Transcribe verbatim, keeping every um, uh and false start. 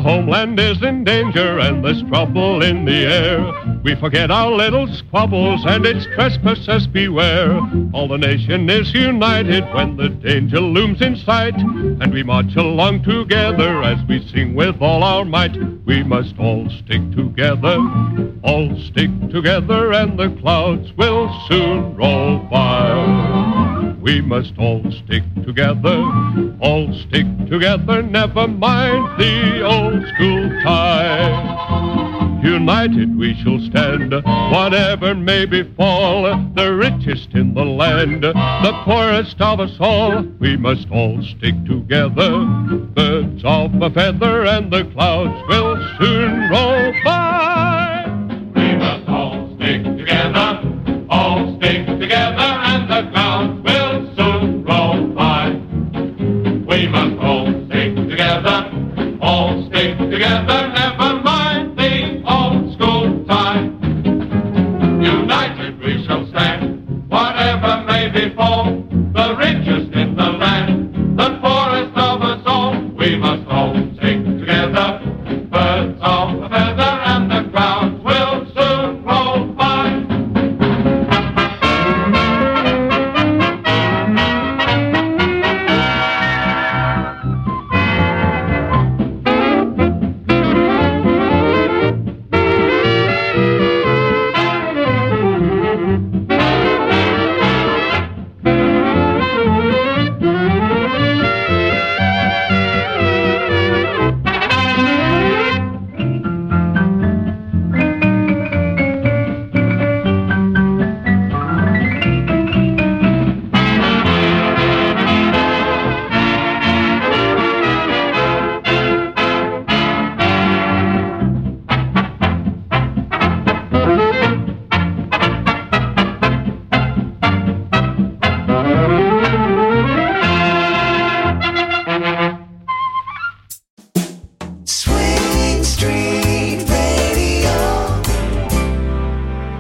homeland is in danger and there's trouble in the air, we forget our little squabbles and its trespassers beware. All the nation is united when the danger looms in sight, and we march along together as we sing with all our might. We must all stick together, all stick together, and the clouds will soon roll by. We must all stick together, all stick together, never mind the old school tie. United we shall stand, whatever may befall, the richest in the land, the poorest of us all. We must all stick together, birds of a feather, and the clouds will soon roll by.